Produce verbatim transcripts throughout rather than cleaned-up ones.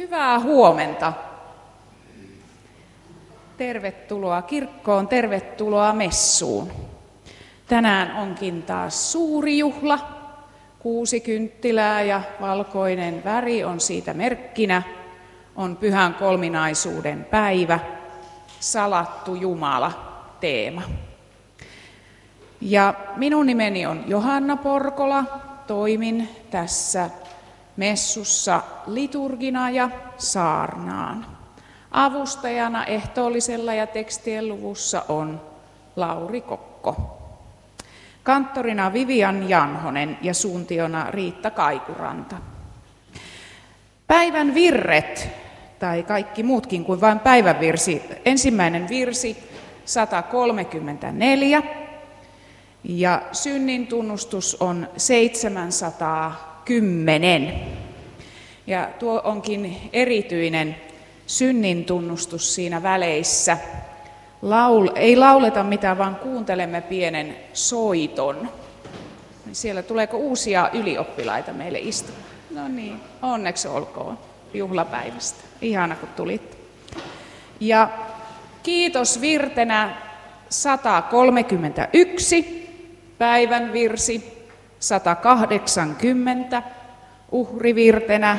Hyvää huomenta. Tervetuloa kirkkoon, tervetuloa messuun. Tänään onkin taas suuri juhla. Kuusi kynttilää ja valkoinen väri on siitä merkkinä. On pyhän kolminaisuuden päivä, salattu Jumala teema. Ja minun nimeni on Johanna Porkola. Toimin tässä messussa liturgina ja saarnaan. Avustajana ehtoollisella ja tekstien luvussa on Lauri Kokko. Kanttorina Vivian Janhonen ja suuntiona Riitta Kaikuranta. Päivän virret, tai kaikki muutkin kuin vain päivän virsi. Ensimmäinen virsi sata kolmekymmentäneljä ja synnin tunnustus on seitsemänsataakymmenen. Ja tuo onkin erityinen synnin tunnustus siinä väleissä. Laul, ei lauleta mitään, vaan kuuntelemme pienen soiton. Siellä tuleeko uusia ylioppilaita meille istumaan? No niin, onneksi olkoon juhlapäivästä. Ihana kun tulit. Ja kiitos virtenä sata kolmekymmentäyksi, päivän virsi sata kahdeksankymmentä, uhrivirtenä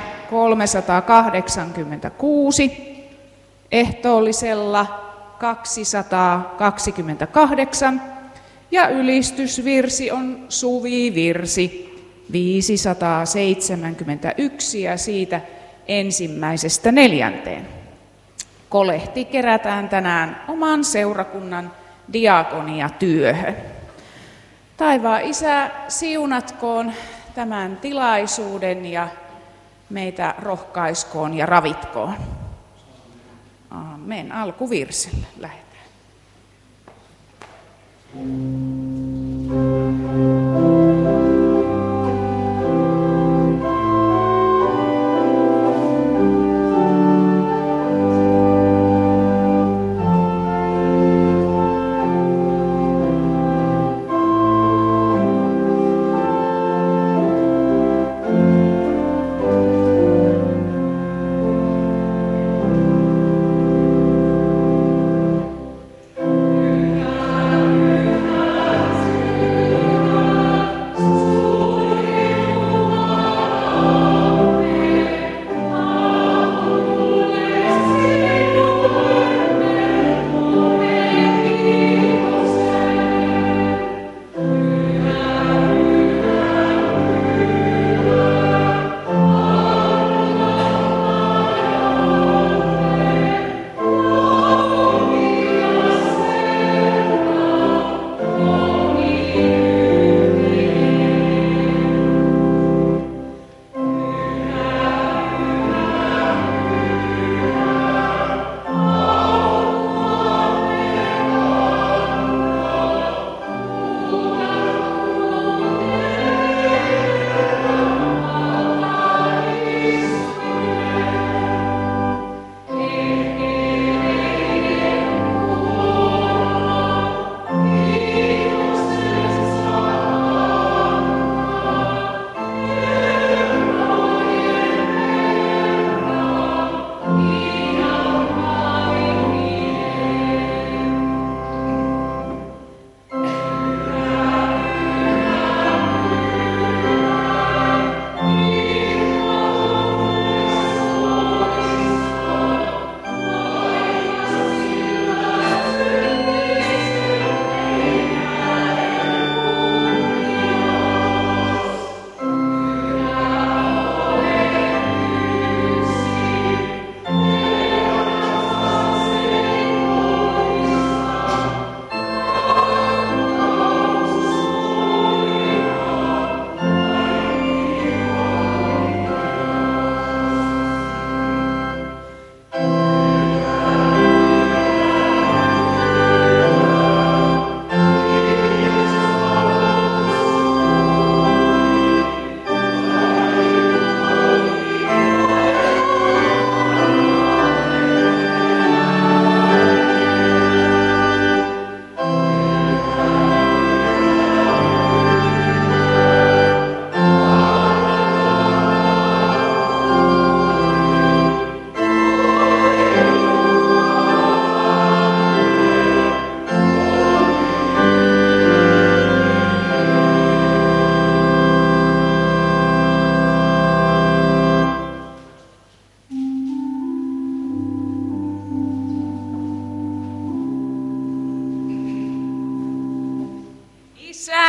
kolmesataakahdeksankymmentäkuusi, ehtoollisella kaksisataakaksikymmentäkahdeksan ja ylistysvirsi on suvivirsi viisisataaseitsemänkymmentäyksi ja siitä ensimmäisestä neljänteen. Kolehti kerätään tänään oman seurakunnan diakoniatyöhön. Taivaan Isä, siunatkoon tämän tilaisuuden ja meitä rohkaiskoon ja ravitkoon. Amen. Alkuvirsellä lähdetään.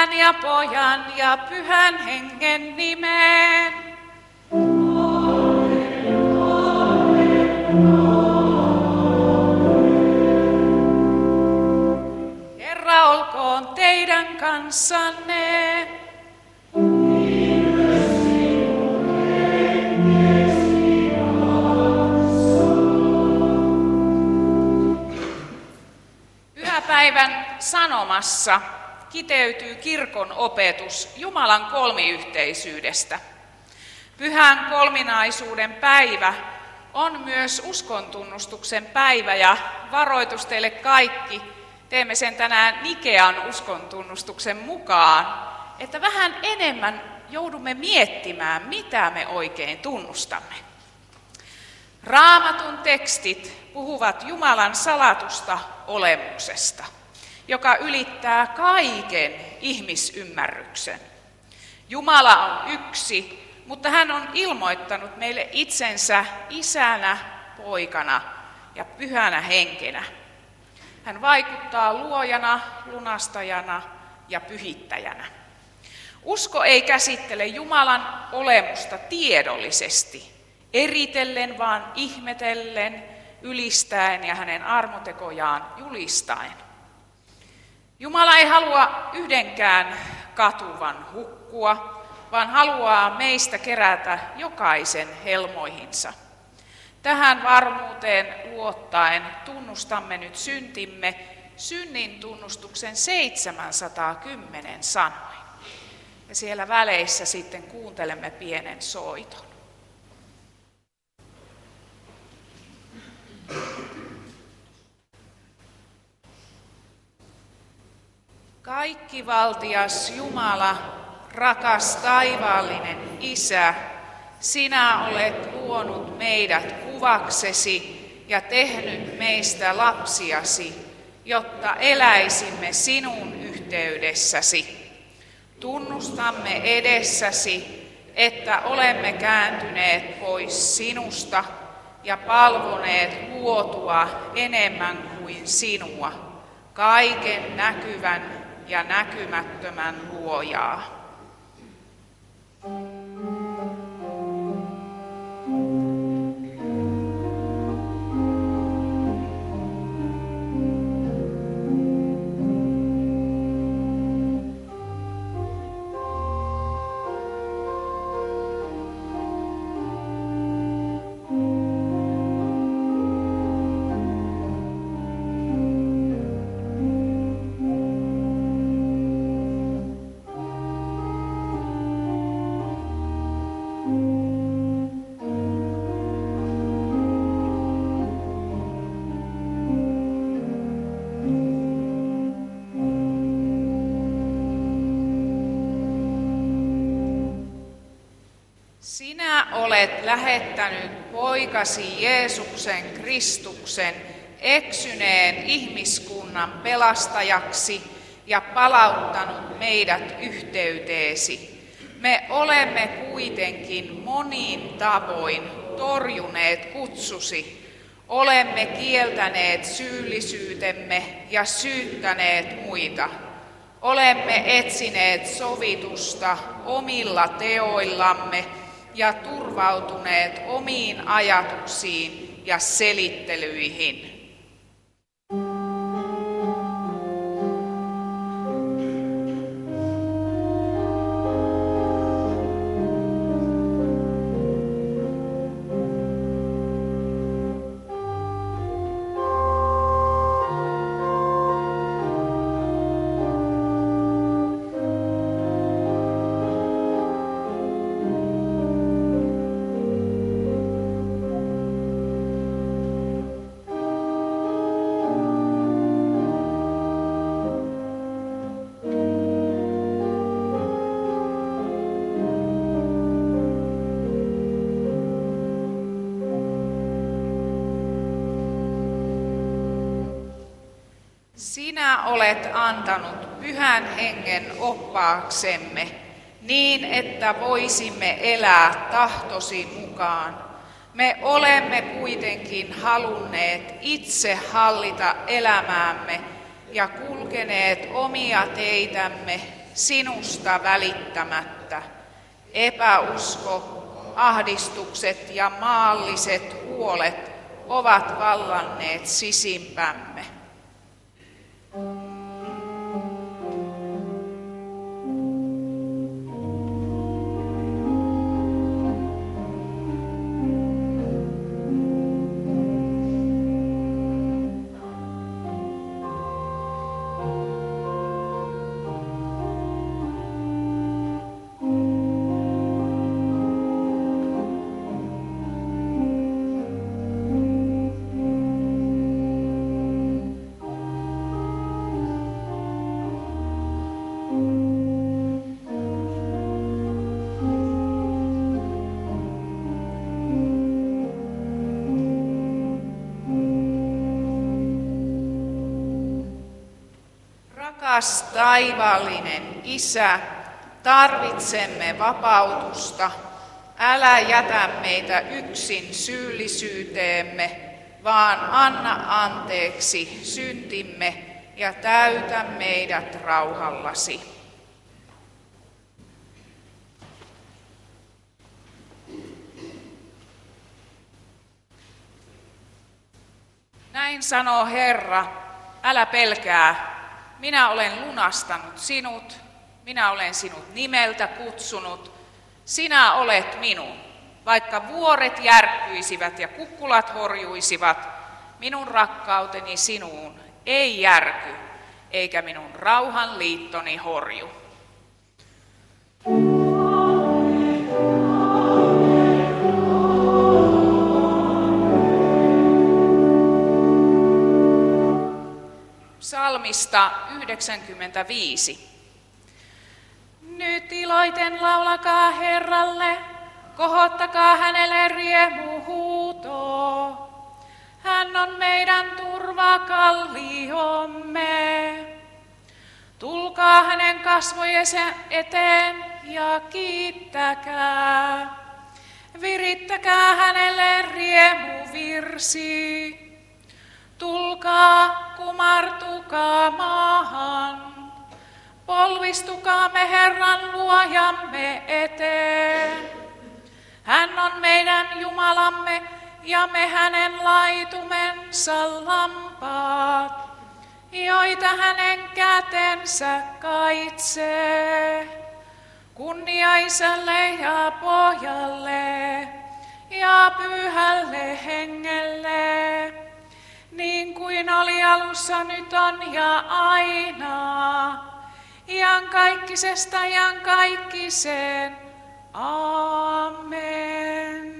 Isän ja Pojan ja Pyhän Hengen nimeen. Herra olkoon teidän kanssanne. Pyhäpäivän sanomassa kiteytyy kirkon opetus Jumalan kolmiyhteisyydestä. Pyhän kolminaisuuden päivä on myös uskontunnustuksen päivä ja varoitus teille kaikki, teemme sen tänään Nikean uskontunnustuksen mukaan, että vähän enemmän joudumme miettimään, mitä me oikein tunnustamme. Raamatun tekstit puhuvat Jumalan salatusta olemuksesta, joka ylittää kaiken ihmisymmärryksen. Jumala on yksi, mutta hän on ilmoittanut meille itsensä isänä, poikana ja pyhänä henkenä. Hän vaikuttaa luojana, lunastajana ja pyhittäjänä. Usko ei käsittele Jumalan olemusta tiedollisesti, eritellen vaan ihmetellen, ylistäen ja hänen armotekojaan julistaen. Jumala ei halua yhdenkään katuvan hukkua, vaan haluaa meistä kerätä jokaisen helmoihinsa. Tähän varmuuteen luottaen tunnustamme nyt syntimme synnin tunnustuksen seitsemänsataakymmenen sanoin. Ja siellä väleissä sitten kuuntelemme pienen soiton. Kaikkivaltias Jumala, rakas taivaallinen Isä, sinä olet luonut meidät kuvaksesi ja tehnyt meistä lapsiasi, jotta eläisimme sinun yhteydessäsi. Tunnustamme edessäsi, että olemme kääntyneet pois sinusta ja palvoneet luotua enemmän kuin sinua, kaiken näkyvän ja näkymättömän luojaa. Sinä olet lähettänyt poikasi Jeesuksen Kristuksen eksyneen ihmiskunnan pelastajaksi ja palauttanut meidät yhteyteesi. Me olemme kuitenkin monin tavoin torjuneet kutsusi. Olemme kieltäneet syyllisyytemme ja syyttäneet muita. Olemme etsineet sovitusta omilla teoillamme ja turvautuneet omiin ajatuksiin ja selittelyihin. Sinä olet antanut Pyhän Hengen oppaaksemme niin, että voisimme elää tahtosi mukaan. Me olemme kuitenkin halunneet itse hallita elämäämme ja kulkeneet omia teitämme sinusta välittämättä. Epäusko, ahdistukset ja maalliset huolet ovat vallanneet sisimpämme. Rakas taivaallinen Isä, tarvitsemme vapautusta. Älä jätä meitä yksin syyllisyyteemme, vaan anna anteeksi syntimme ja täytä meidät rauhallasi. Näin sanoo Herra, älä pelkää. Minä olen lunastanut sinut, minä olen sinut nimeltä kutsunut, sinä olet minun. Vaikka vuoret järkkyisivät ja kukkulat horjuisivat, minun rakkauteni sinuun ei järky, eikä minun rauhanliittoni horju. Psalmista yhdeksänkymmentäviisi. Nyt iloiten laulakaa Herralle, kohottakaa hänelle riemuhuutoa. Hän on meidän turvakalliomme. Tulkaa hänen kasvojensa eteen ja kiittäkää. Virittäkää hänelle riemuvirsi. Tulkaa, kumartukaa maahan, polvistukaamme Herran luojamme eteen. Hän on meidän Jumalamme ja me hänen laitumensa lampaat, joita hänen kätensä kaitsee. Kunnia Isälle ja Pojalle ja Pyhälle Hengelle. Niin kuin oli alussa, nyt on ja aina, iankaikkisesta iankaikkiseen. Amen.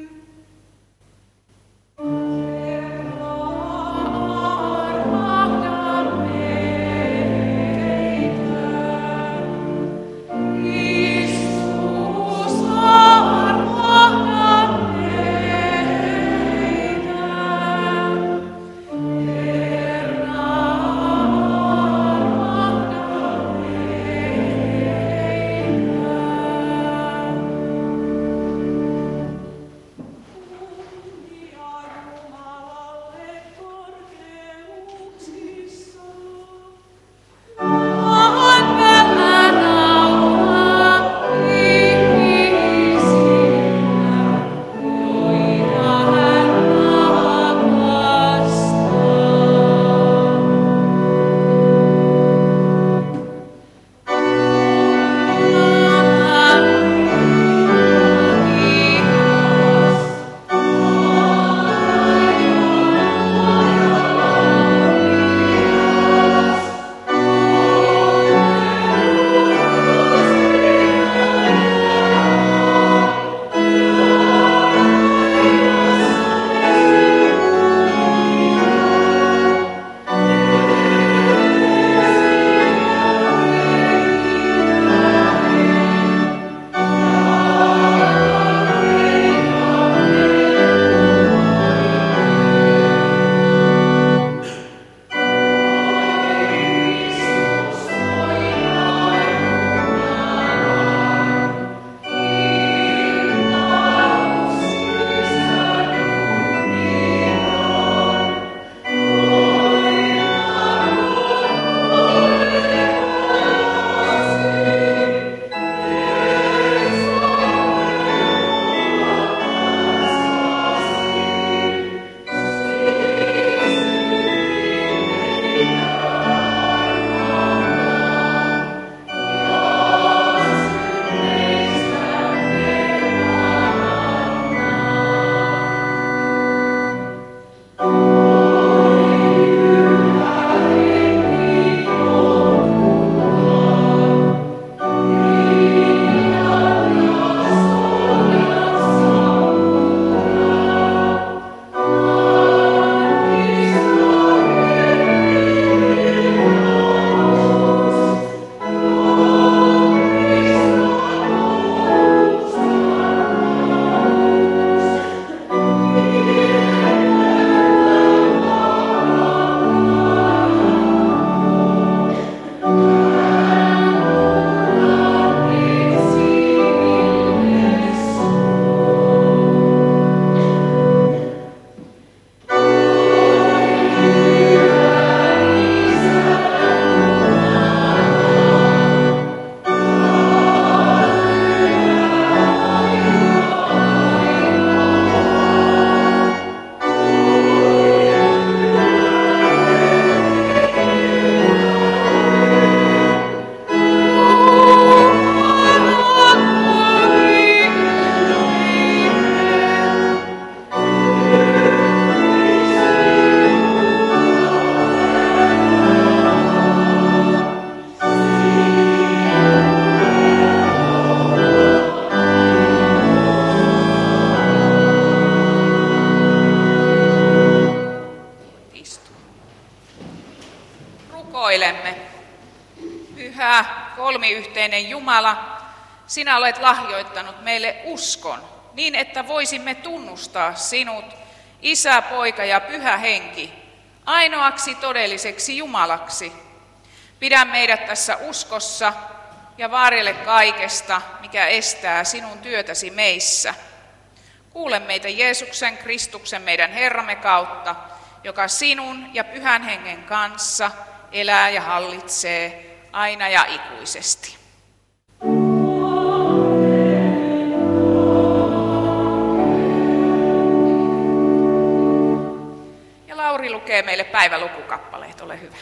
Rukoilemme. Pyhä kolmiyhteinen Jumala, sinä olet lahjoittanut meille uskon, niin että voisimme tunnustaa sinut, Isä, Poika ja Pyhä Henki, ainoaksi todelliseksi Jumalaksi. Pidä meidät tässä uskossa ja varjele kaikesta, mikä estää sinun työtäsi meissä. Kuule meitä Jeesuksen Kristuksen meidän Herramme kautta, joka sinun ja Pyhän Hengen kanssa elää ja hallitsee aina ja ikuisesti. Ja Lauri lukee meille päivälukukappaleet, ole hyvä.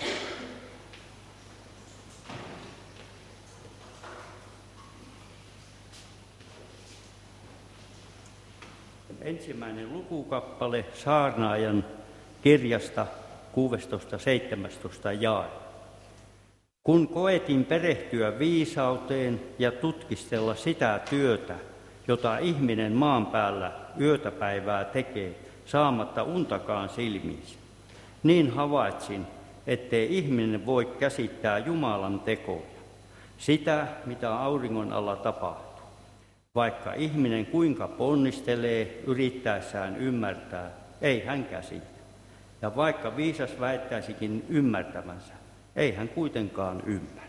Ensimmäinen lukukappale saarnaajan kirjasta kuusitoista seitsemäntoista jae. Kun koetin perehtyä viisauteen ja tutkistella sitä työtä, jota ihminen maan päällä yötä päivää tekee, saamatta untakaan silmiinsä, niin havaitsin, ettei ihminen voi käsittää Jumalan tekoja, sitä, mitä auringon alla tapahtuu. Vaikka ihminen kuinka ponnistelee yrittäessään ymmärtää, ei hän käsitä. Ja vaikka viisas väittäisikin ymmärtämänsä, ei hän kuitenkaan ymmärrä.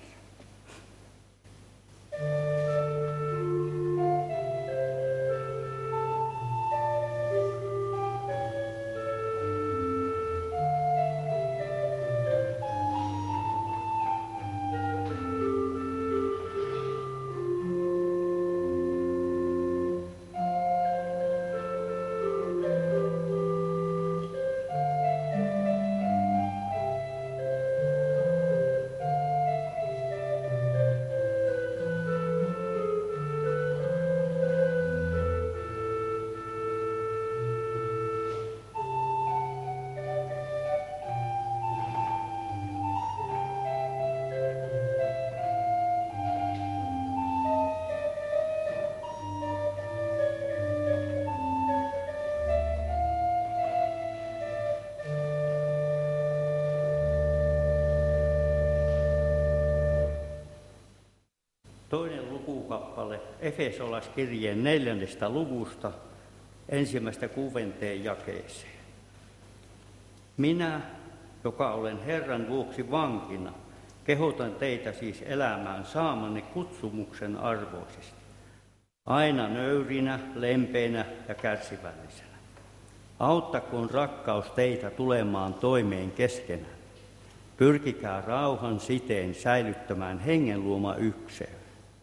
Toinen lukukappale Efesolaiskirjeen neljännestä luvusta ensimmäistä kuudenteen jakeeseen. Minä, joka olen Herran vuoksi vankina, kehotan teitä siis elämään saamanne kutsumuksen arvoisesti, aina nöyrinä, lempeinä ja kärsivällisenä. Auttakoon rakkaus teitä tulemaan toimeen keskenään. Pyrkikää rauhan siteen säilyttämään hengen luoma ykseys.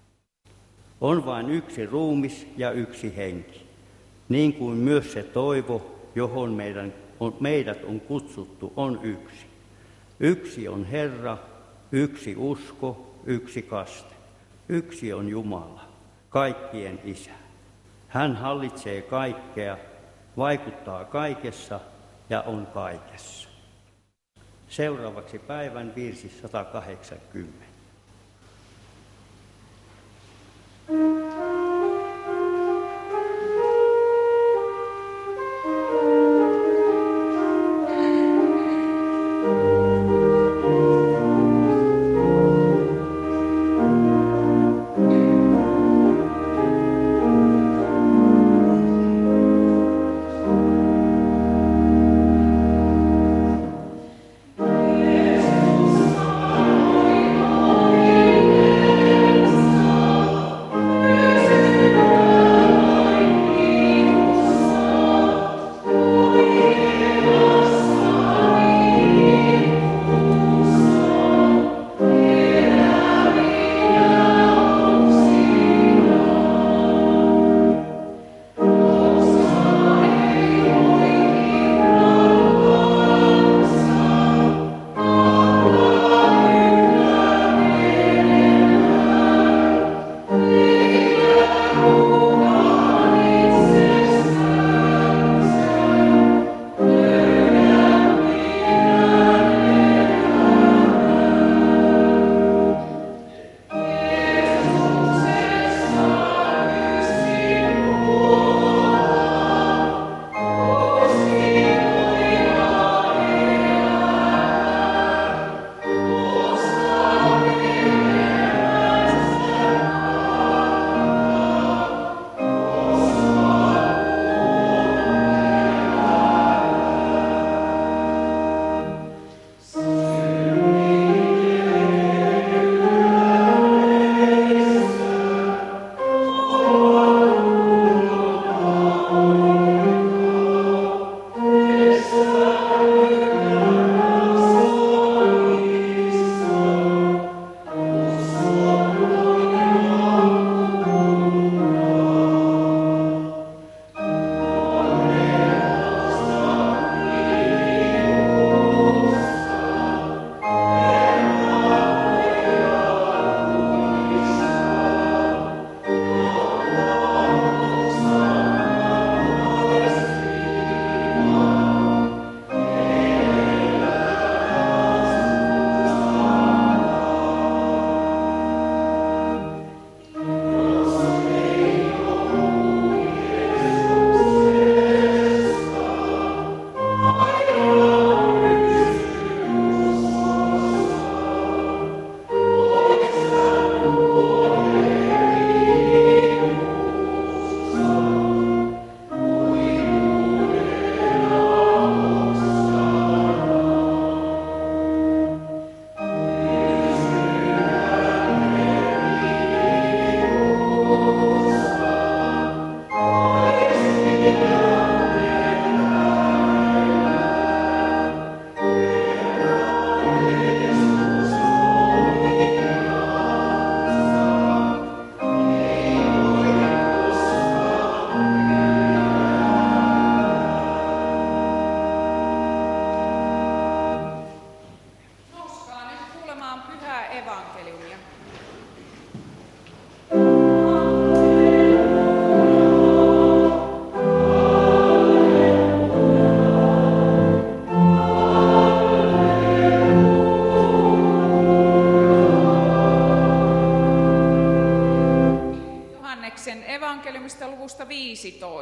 On vain yksi ruumis ja yksi henki, niin kuin myös se toivo, johon meidän on, meidät on kutsuttu, on yksi. Yksi on Herra, yksi usko, yksi kaste. Yksi on Jumala, kaikkien Isä. Hän hallitsee kaikkea, vaikuttaa kaikessa ja on kaikessa. Seuraavaksi päivän virsi sata kahdeksankymmentä. Jeesus,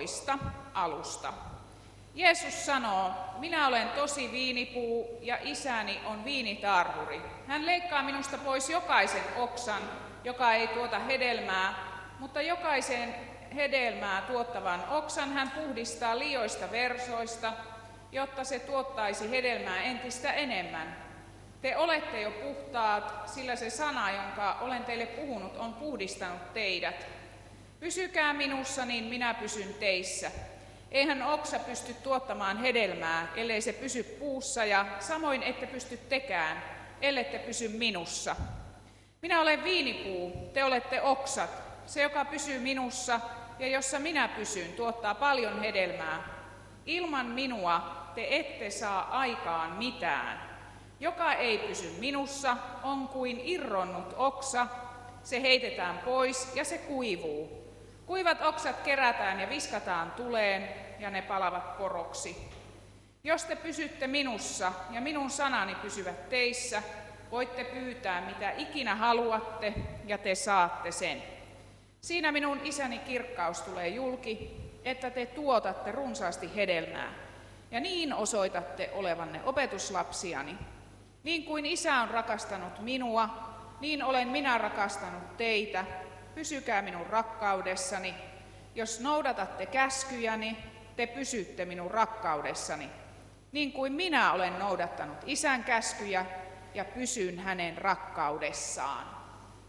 toista alusta. Jeesus sanoo, minä olen tosi viinipuu ja isäni on viinitarhuri. Hän leikkaa minusta pois jokaisen oksan, joka ei tuota hedelmää, mutta jokaisen hedelmää tuottavan oksan hän puhdistaa liioista versoista, jotta se tuottaisi hedelmää entistä enemmän. Te olette jo puhtaat, sillä se sana, jonka olen teille puhunut, on puhdistanut teidät. Pysykää minussa, niin minä pysyn teissä. Eihän oksa pysty tuottamaan hedelmää, ellei se pysy puussa, ja samoin ette pysty tekään, ellette pysy minussa. Minä olen viinipuu, te olette oksat. Se, joka pysyy minussa ja jossa minä pysyn, tuottaa paljon hedelmää. Ilman minua te ette saa aikaan mitään. Joka ei pysy minussa, on kuin irronnut oksa. Se heitetään pois ja se kuivuu. Kuivat oksat kerätään ja viskataan tuleen, ja ne palavat poroksi. Jos te pysytte minussa ja minun sanani pysyvät teissä, voitte pyytää mitä ikinä haluatte, ja te saatte sen. Siinä minun isäni kirkkaus tulee julki, että te tuotatte runsaasti hedelmää, ja niin osoitatte olevanne opetuslapsiani. Niin kuin isä on rakastanut minua, niin olen minä rakastanut teitä. Pysykää minun rakkaudessani. Jos noudatatte käskyjäni, te pysytte minun rakkaudessani. Niin kuin minä olen noudattanut isän käskyjä ja pysyn hänen rakkaudessaan.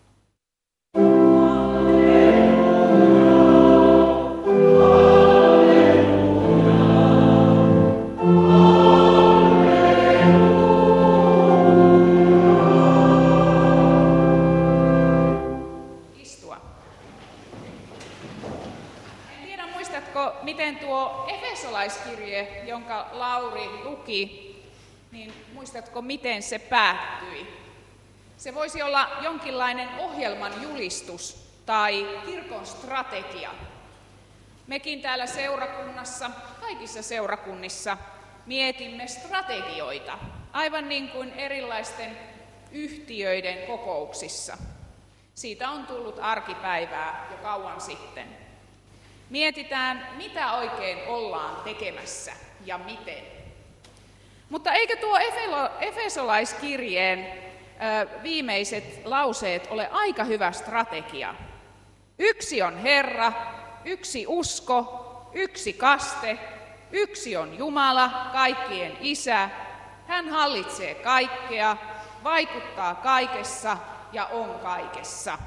Miten tuo Efesolaiskirje, jonka Lauri luki, niin muistatko, miten se päättyi? Se voisi olla jonkinlainen ohjelman julistus tai kirkon strategia. Mekin täällä seurakunnassa, kaikissa seurakunnissa, mietimme strategioita, aivan niin kuin erilaisten yhtiöiden kokouksissa. Siitä on tullut arkipäivää jo kauan sitten. Mietitään, mitä oikein ollaan tekemässä ja miten. Mutta eikö tuo Efesolaiskirjeen viimeiset lauseet ole aika hyvä strategia? Yksi on Herra, yksi usko, yksi kaste, yksi on Jumala, kaikkien Isä. Hän hallitsee kaikkea, vaikuttaa kaikessa ja on kaikessa.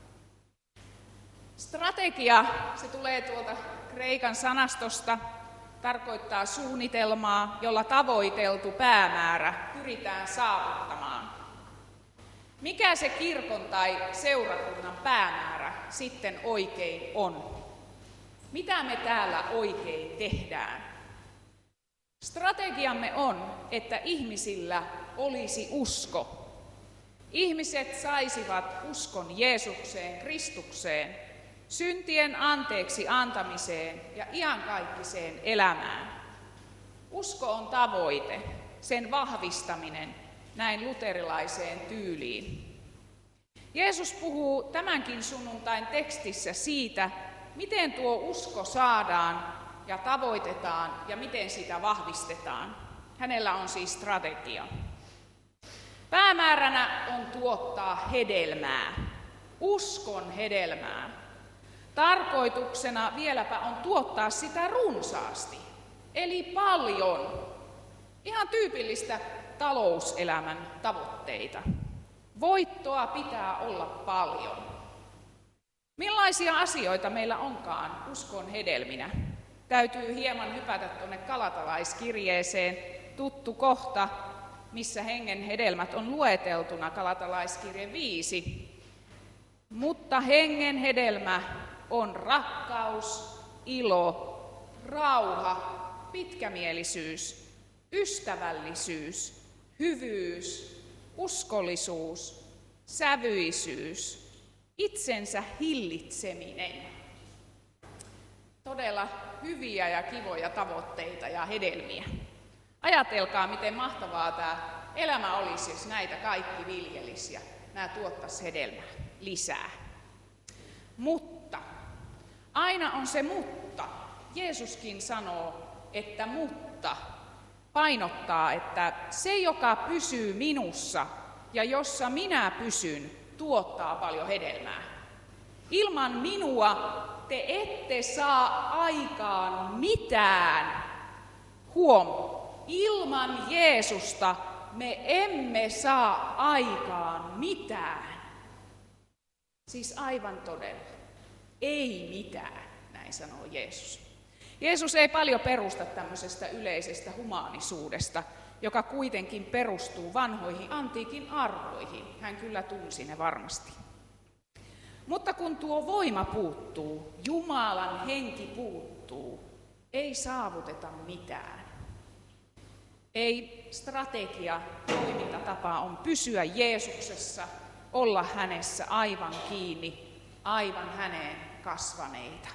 Strategia, se tulee tuolta kreikan sanastosta, tarkoittaa suunnitelmaa, jolla tavoiteltu päämäärä pyritään saavuttamaan. Mikä se kirkon tai seurakunnan päämäärä sitten oikein on? Mitä me täällä oikein tehdään? Strategiamme on, että ihmisillä olisi usko. Ihmiset saisivat uskon Jeesukseen, Kristukseen, syntien anteeksi antamiseen ja iankaikkiseen elämään. Usko on tavoite, sen vahvistaminen näin luterilaiseen tyyliin. Jeesus puhuu tämänkin sunnuntain tekstissä siitä, miten tuo usko saadaan ja tavoitetaan ja miten sitä vahvistetaan. Hänellä on siis strategia. Päämääränä on tuottaa hedelmää, uskon hedelmää. Tarkoituksena vieläpä on tuottaa sitä runsaasti, eli paljon. Ihan tyypillistä talouselämän tavoitteita. Voittoa pitää olla paljon. Millaisia asioita meillä onkaan uskon hedelminä? Täytyy hieman hypätä tuonne Galatalaiskirjeeseen, tuttu kohta, missä hengen hedelmät on lueteltuna, Galatalaiskirje viisi. Mutta hengen hedelmä on rakkaus, ilo, rauha, pitkämielisyys, ystävällisyys, hyvyys, uskollisuus, sävyisyys, itsensä hillitseminen. Todella hyviä ja kivoja tavoitteita ja hedelmiä. Ajatelkaa, miten mahtavaa tämä elämä olisi, jos näitä kaikki viljelisi ja nämä tuottaisi hedelmää lisää. Mutta, aina on se mutta. Jeesuskin sanoo, että mutta painottaa, että se, joka pysyy minussa ja jossa minä pysyn, tuottaa paljon hedelmää. Ilman minua te ette saa aikaan mitään. Huom, ilman Jeesusta me emme saa aikaan mitään. Siis aivan todella, ei mitään, näin sanoo Jeesus. Jeesus ei paljon perusta tämmöisestä yleisestä humaanisuudesta, joka kuitenkin perustuu vanhoihin antiikin arvoihin. Hän kyllä tunsi ne varmasti. Mutta kun tuo voima puuttuu, Jumalan henki puuttuu, ei saavuteta mitään. Ei strategia, toimintatapa on pysyä Jeesuksessa, olla hänessä aivan kiinni, aivan häneen kasvaneita.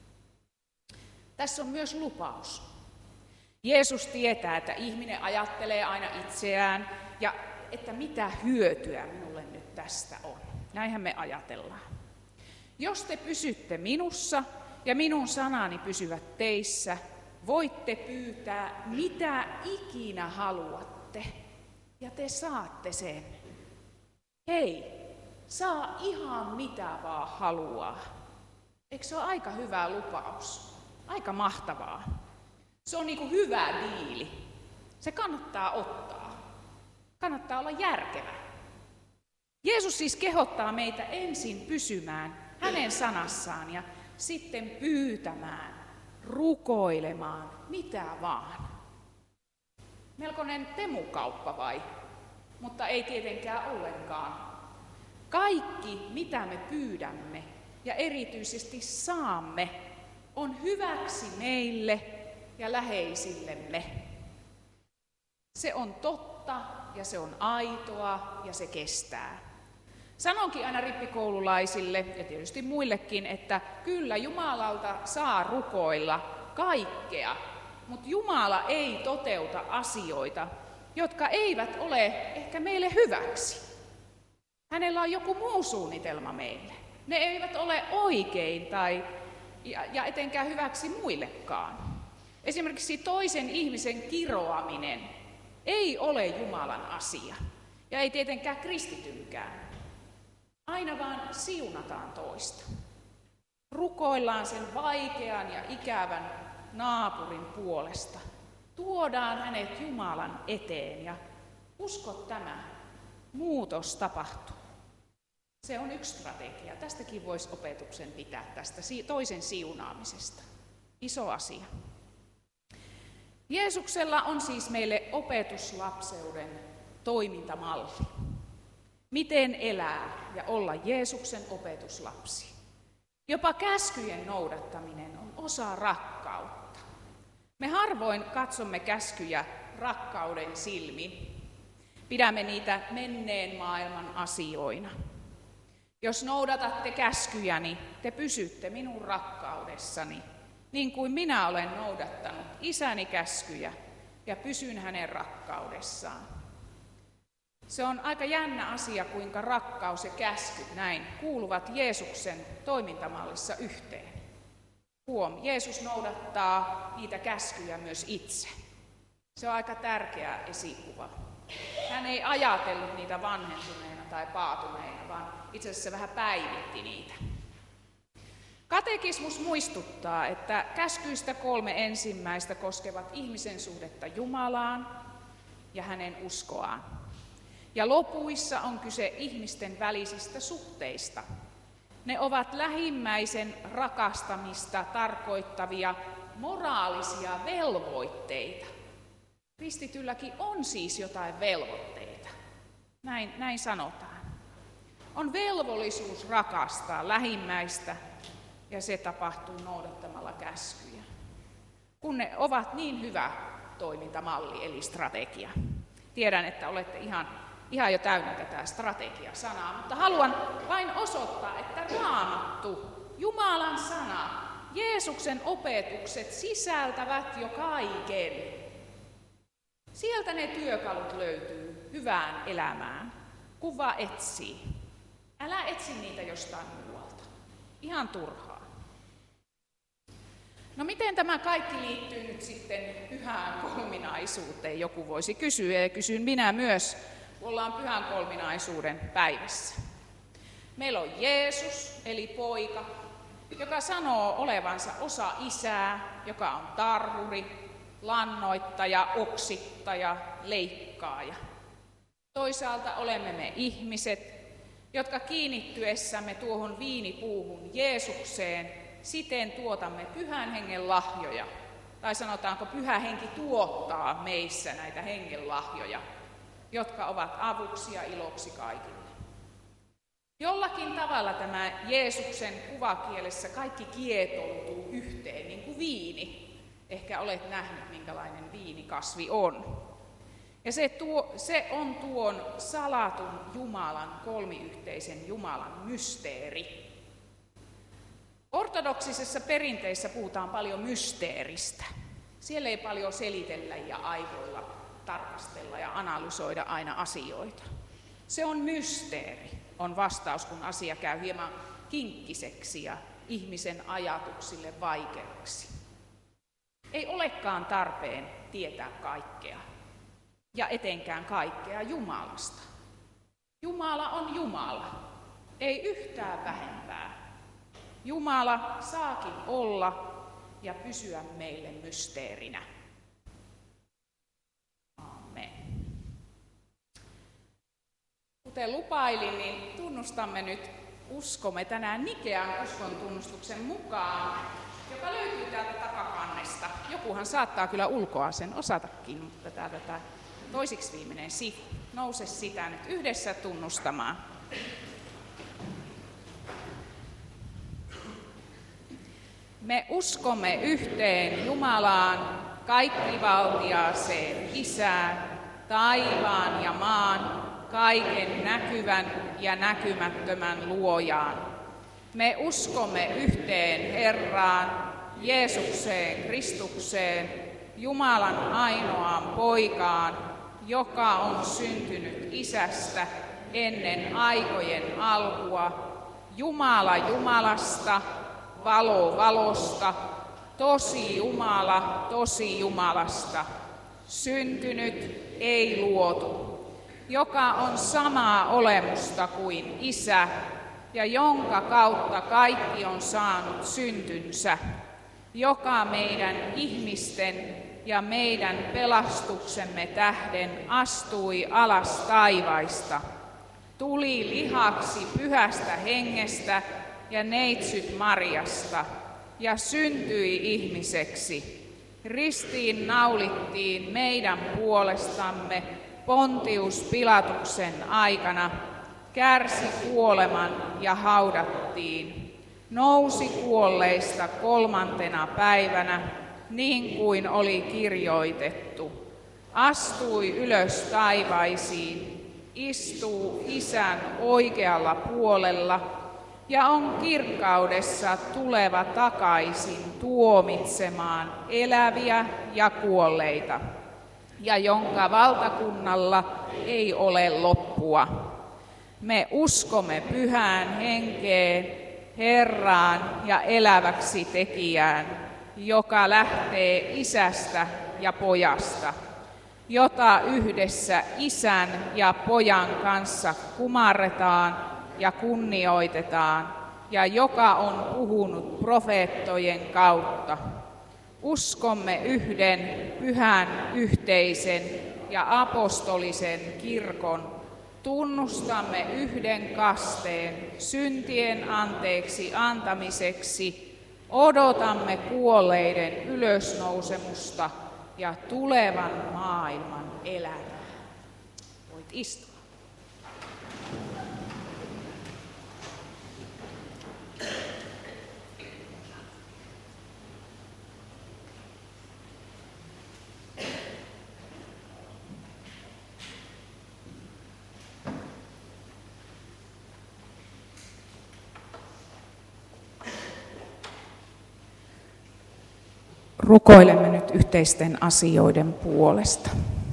Tässä on myös lupaus. Jeesus tietää, että ihminen ajattelee aina itseään ja että mitä hyötyä minulle nyt tästä on. Näinhän me ajatellaan. Jos te pysytte minussa ja minun sanani pysyvät teissä, voitte pyytää mitä ikinä haluatte ja te saatte sen. Hei, saa ihan mitä vaan haluaa. Eikö se ole aika hyvä lupaus? Aika mahtavaa. Se on niin kuin hyvä diili. Se kannattaa ottaa. Kannattaa olla järkevä. Jeesus siis kehottaa meitä ensin pysymään hänen sanassaan ja sitten pyytämään, rukoilemaan, mitä vaan. Melkoinen temukauppa vai? Mutta ei tietenkään ollenkaan. Kaikki, mitä me pyydämme ja erityisesti saamme, on hyväksi meille ja läheisillemme. Se on totta ja se on aitoa ja se kestää. Sanonkin aina rippikoululaisille ja tietysti muillekin, että kyllä Jumalalta saa rukoilla kaikkea, mutta Jumala ei toteuta asioita, jotka eivät ole ehkä meille hyväksi. Hänellä on joku muu suunnitelma meille. Ne eivät ole oikein tai ja, ja etenkään hyväksi muillekaan. Esimerkiksi toisen ihmisen kiroaminen ei ole Jumalan asia ja ei tietenkään kristitynkään. Aina vaan siunataan toista. Rukoillaan sen vaikean ja ikävän naapurin puolesta. Tuodaan hänet Jumalan eteen ja usko tämä, muutos tapahtuu. Se on yksi strategia. Tästäkin voisi opetuksen pitää, tästä toisen siunaamisesta. Iso asia. Jeesuksella on siis meille opetuslapseuden toimintamalli. Miten elää ja olla Jeesuksen opetuslapsi. Jopa käskyjen noudattaminen on osa rakkautta. Me harvoin katsomme käskyjä rakkauden silmin. Pidämme niitä menneen maailman asioina. Jos noudatatte käskyjäni, te pysytte minun rakkaudessani, niin kuin minä olen noudattanut isäni käskyjä ja pysyn hänen rakkaudessaan. Se on aika jännä asia, kuinka rakkaus ja käskyt näin kuuluvat Jeesuksen toimintamallissa yhteen. Huom, Jeesus noudattaa niitä käskyjä myös itse. Se on aika tärkeä esikuva. Hän ei ajatellut niitä vanhentuneena tai paatuneina, vaan itse asiassa vähän päivitti niitä. Katekismus muistuttaa, että käskyistä kolme ensimmäistä koskevat ihmisen suhdetta Jumalaan ja hänen uskoaan. Ja lopuissa on kyse ihmisten välisistä suhteista. Ne ovat lähimmäisen rakastamista tarkoittavia moraalisia velvoitteita. Kristitylläkin on siis jotain velvoitteita. Näin, näin sanotaan. On velvollisuus rakastaa lähimmäistä ja se tapahtuu noudattamalla käskyjä. Kun ne ovat niin hyvä toimintamalli eli strategia. Tiedän, että olette ihan, ihan jo täynnä tätä strategiasanaa, mutta haluan vain osoittaa, että Raamattu, Jumalan sana, Jeesuksen opetukset sisältävät jo kaiken. Sieltä ne työkalut löytyy hyvään elämään, kun vaan etsii. Älä etsi niitä jostain muualta. Ihan turhaa. No miten tämä kaikki liittyy nyt sitten pyhään kolminaisuuteen, joku voisi kysyä, ja kysyn minä myös, kun ollaan pyhän kolminaisuuden päivässä. Meillä on Jeesus, eli poika, joka sanoo olevansa osa isää, joka on tarhuri, lannoittaja, oksittaja, leikkaaja. Toisaalta olemme me ihmiset, jotka kiinnittyessämme tuohon viinipuuhun Jeesukseen, siten tuotamme pyhän hengen lahjoja. Tai sanotaanko, pyhä henki tuottaa meissä näitä hengen lahjoja, jotka ovat avuksi ja iloksi kaikille. Jollakin tavalla tämä Jeesuksen kuvakielessä kaikki kietoutuu yhteen, niin kuin viini. Ehkä olet nähnyt, minkälainen viinikasvi on. Ja se, tuo, se on tuon salatun Jumalan, kolmiyhteisen Jumalan mysteeri. Ortodoksisessa perinteessä puhutaan paljon mysteeristä. Siellä ei paljon selitellä ja aivoilla tarkastella ja analysoida aina asioita. Se on mysteeri, on vastaus, kun asia käy hieman kinkkiseksi ja ihmisen ajatuksille vaikeaksi. Ei olekaan tarpeen tietää kaikkea, ja etenkään kaikkea Jumalasta. Jumala on Jumala, ei yhtään vähempää. Jumala saakin olla ja pysyä meille mysteerinä. Amen. Kuten lupailin, niin tunnustamme nyt uskomme tänään Nikean uskon tunnustuksen mukaan, joka löytyy täältä takakannesta. Jokuhan saattaa kyllä ulkoa sen osatakin, mutta täältä tämä toisiksi viimeinen sivu. Nouse sitä nyt yhdessä tunnustamaan. Me uskomme yhteen Jumalaan, kaikkivaltiaaseen Isään, taivaan ja maan, kaiken näkyvän ja näkymättömän luojaan. Me uskomme yhteen Herraan, Jeesukseen Kristukseen, Jumalan ainoaan poikaan, joka on syntynyt Isästä ennen aikojen alkua, Jumala Jumalasta, valo valosta, tosi Jumala tosi Jumalasta, syntynyt, ei luotu, joka on samaa olemusta kuin Isä, ja jonka kautta kaikki on saanut syntynsä, joka meidän ihmisten ja meidän pelastuksemme tähden astui alas taivaista, tuli lihaksi pyhästä hengestä ja neitsyt Marjasta, ja syntyi ihmiseksi. Ristiin naulittiin meidän puolestamme Pontius Pilatuksen aikana, kärsi kuoleman ja haudattiin, nousi kuolleista kolmantena päivänä, niin kuin oli kirjoitettu, astui ylös taivaisiin, istuu Isän oikealla puolella ja on kirkkaudessa tuleva takaisin tuomitsemaan eläviä ja kuolleita, ja jonka valtakunnalla ei ole loppua. Me uskomme pyhään henkeen, Herraan ja eläväksi tekijään, joka lähtee Isästä ja Pojasta, jota yhdessä Isän ja Pojan kanssa kumarretaan ja kunnioitetaan, ja joka on puhunut profeettojen kautta. Uskomme yhden pyhän yhteisen ja apostolisen kirkon, tunnustamme yhden kasteen syntien anteeksi antamiseksi, odotamme kuolleiden ylösnousemusta ja tulevan maailman elämää. Voit istua. Rukoilemme nyt yhteisten asioiden puolesta.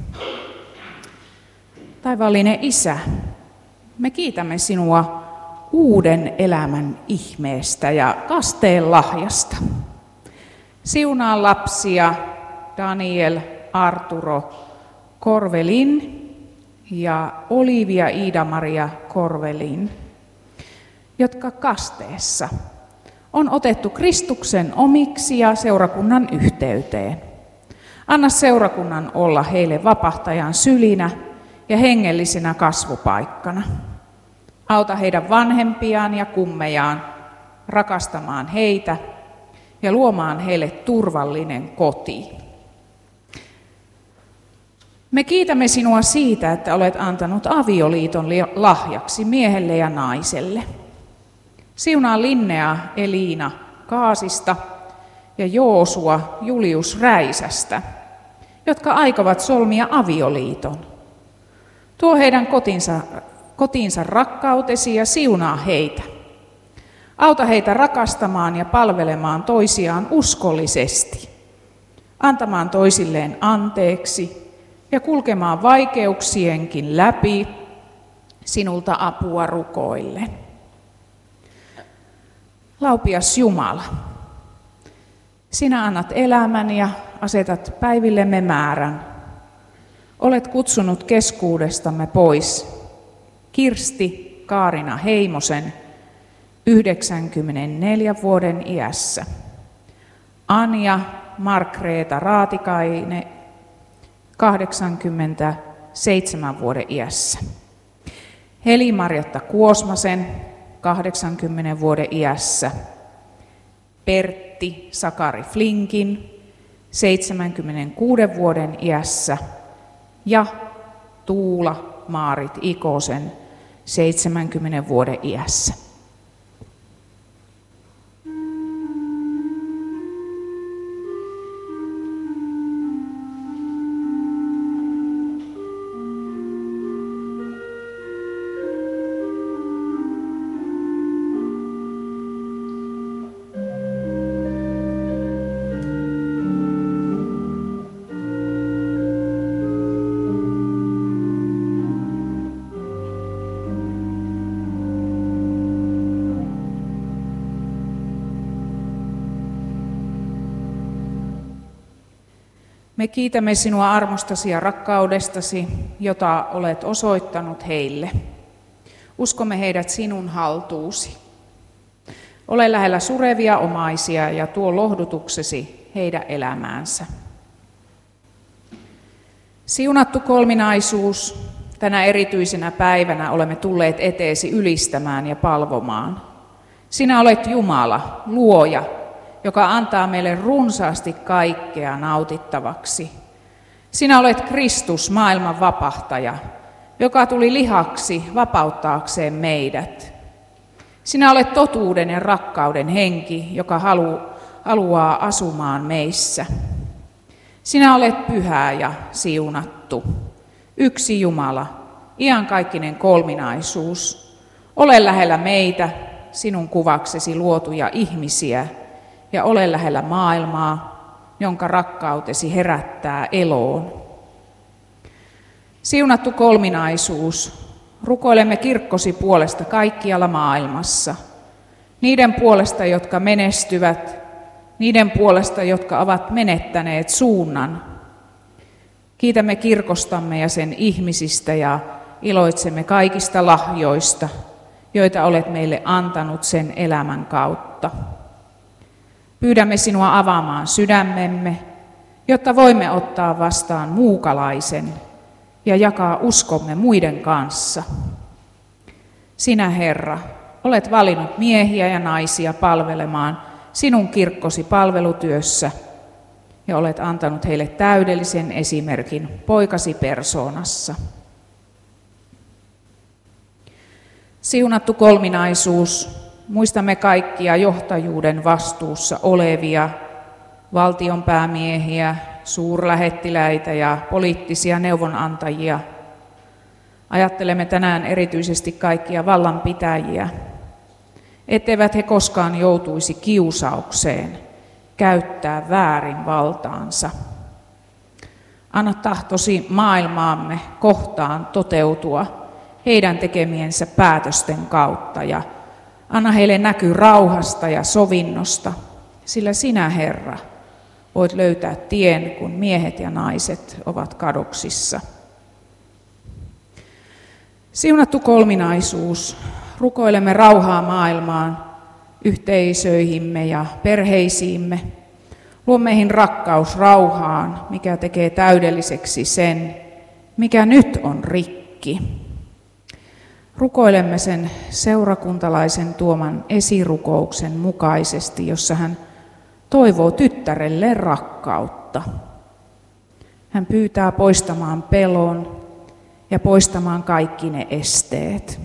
Taivaallinen Isä, me kiitämme sinua uuden elämän ihmeestä ja kasteen lahjasta. Siunaa lapsia Daniel Arturo Korvelin ja Olivia Iida-Maria Korvelin, jotka kasteessa on otettu Kristuksen omiksi ja seurakunnan yhteyteen. Anna seurakunnan olla heille vapahtajan sylinä ja hengellisenä kasvupaikkana. Auta heidän vanhempiaan ja kummejaan rakastamaan heitä ja luomaan heille turvallinen koti. Me kiitämme sinua siitä, että olet antanut avioliiton lahjaksi miehelle ja naiselle. Siunaa Linnea Eliina Kaasista ja Joosua Julius Räisästä, jotka aikovat solmia avioliiton. Tuo heidän kotinsa, kotiinsa rakkautesi ja siunaa heitä. Auta heitä rakastamaan ja palvelemaan toisiaan uskollisesti, antamaan toisilleen anteeksi ja kulkemaan vaikeuksienkin läpi sinulta apua rukoillen. Laupias Jumala, sinä annat elämän ja asetat päivillemme määrän. Olet kutsunut keskuudestamme pois Kirsti Kaarina Heimosen yhdeksänkymmentäneljän vuoden iässä, Anja Margreeta Raatikainen kahdeksankymmentäseitsemän vuoden iässä, Heli-Marjatta Kuosmasen kahdeksankymmenen vuoden iässä, Pertti Sakari Flinkin seitsemänkymmentäkuuden vuoden iässä ja Tuula Maarit Ikosen seitsemänkymmenen vuoden iässä. Me kiitämme sinua armostasi ja rakkaudestasi, jota olet osoittanut heille. Uskomme heidät sinun haltuusi. Ole lähellä surevia omaisia ja tuo lohdutuksesi heidän elämäänsä. Siunattu kolminaisuus, tänä erityisenä päivänä olemme tulleet eteesi ylistämään ja palvomaan. Sinä olet Jumala, luoja, joka antaa meille runsaasti kaikkea nautittavaksi. Sinä olet Kristus, maailman vapahtaja, joka tuli lihaksi vapauttaakseen meidät. Sinä olet totuuden ja rakkauden henki, joka halu, haluaa asumaan meissä. Sinä olet pyhä ja siunattu, yksi Jumala, iankaikkinen kolminaisuus. Ole lähellä meitä, sinun kuvaksesi luotuja ihmisiä, ja ole lähellä maailmaa, jonka rakkautesi herättää eloon. Siunattu kolminaisuus, rukoilemme kirkkosi puolesta kaikkialla maailmassa, niiden puolesta, jotka menestyvät, niiden puolesta, jotka ovat menettäneet suunnan. Kiitämme kirkostamme ja sen ihmisistä ja iloitsemme kaikista lahjoista, joita olet meille antanut sen elämän kautta. Pyydämme sinua avaamaan sydämemme, jotta voimme ottaa vastaan muukalaisen ja jakaa uskomme muiden kanssa. Sinä, Herra, olet valinnut miehiä ja naisia palvelemaan sinun kirkkosi palvelutyössä ja olet antanut heille täydellisen esimerkin poikasi persoonassa. Siunattu kolminaisuus, muistamme kaikkia johtajuuden vastuussa olevia, valtionpäämiehiä, suurlähettiläitä ja poliittisia neuvonantajia. Ajattelemme tänään erityisesti kaikkia vallanpitäjiä, etteivät he koskaan joutuisi kiusaukseen käyttää väärin valtaansa. Anna tahtosi maailmaamme kohtaan toteutua heidän tekemiensä päätösten kautta ja anna heille näky rauhasta ja sovinnosta, sillä sinä, Herra, voit löytää tien, kun miehet ja naiset ovat kadoksissa. Siunattu kolminaisuus, rukoilemme rauhaa maailmaan, yhteisöihimme ja perheisiimme. Luo meihin rakkaus rauhaan, mikä tekee täydelliseksi sen, mikä nyt on rikki. Rukoilemme sen seurakuntalaisen Tuoman esirukouksen mukaisesti, jossa hän toivoo tyttärelle rakkautta. Hän pyytää poistamaan pelon ja poistamaan kaikki ne esteet.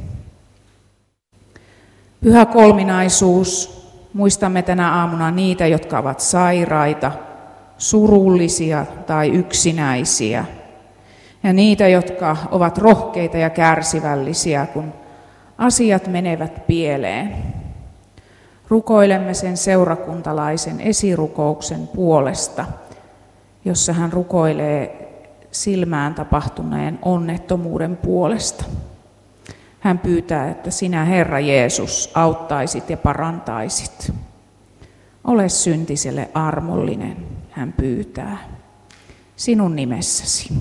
Pyhä kolminaisuus, muistamme tänä aamuna niitä, jotka ovat sairaita, surullisia tai yksinäisiä. Ja niitä, jotka ovat rohkeita ja kärsivällisiä, kun asiat menevät pieleen. Rukoilemme sen seurakuntalaisen esirukouksen puolesta, jossa hän rukoilee silmään tapahtuneen onnettomuuden puolesta. Hän pyytää, että sinä, Herra Jeesus, auttaisit ja parantaisit. Ole syntiselle armollinen, hän pyytää, sinun nimessäsi.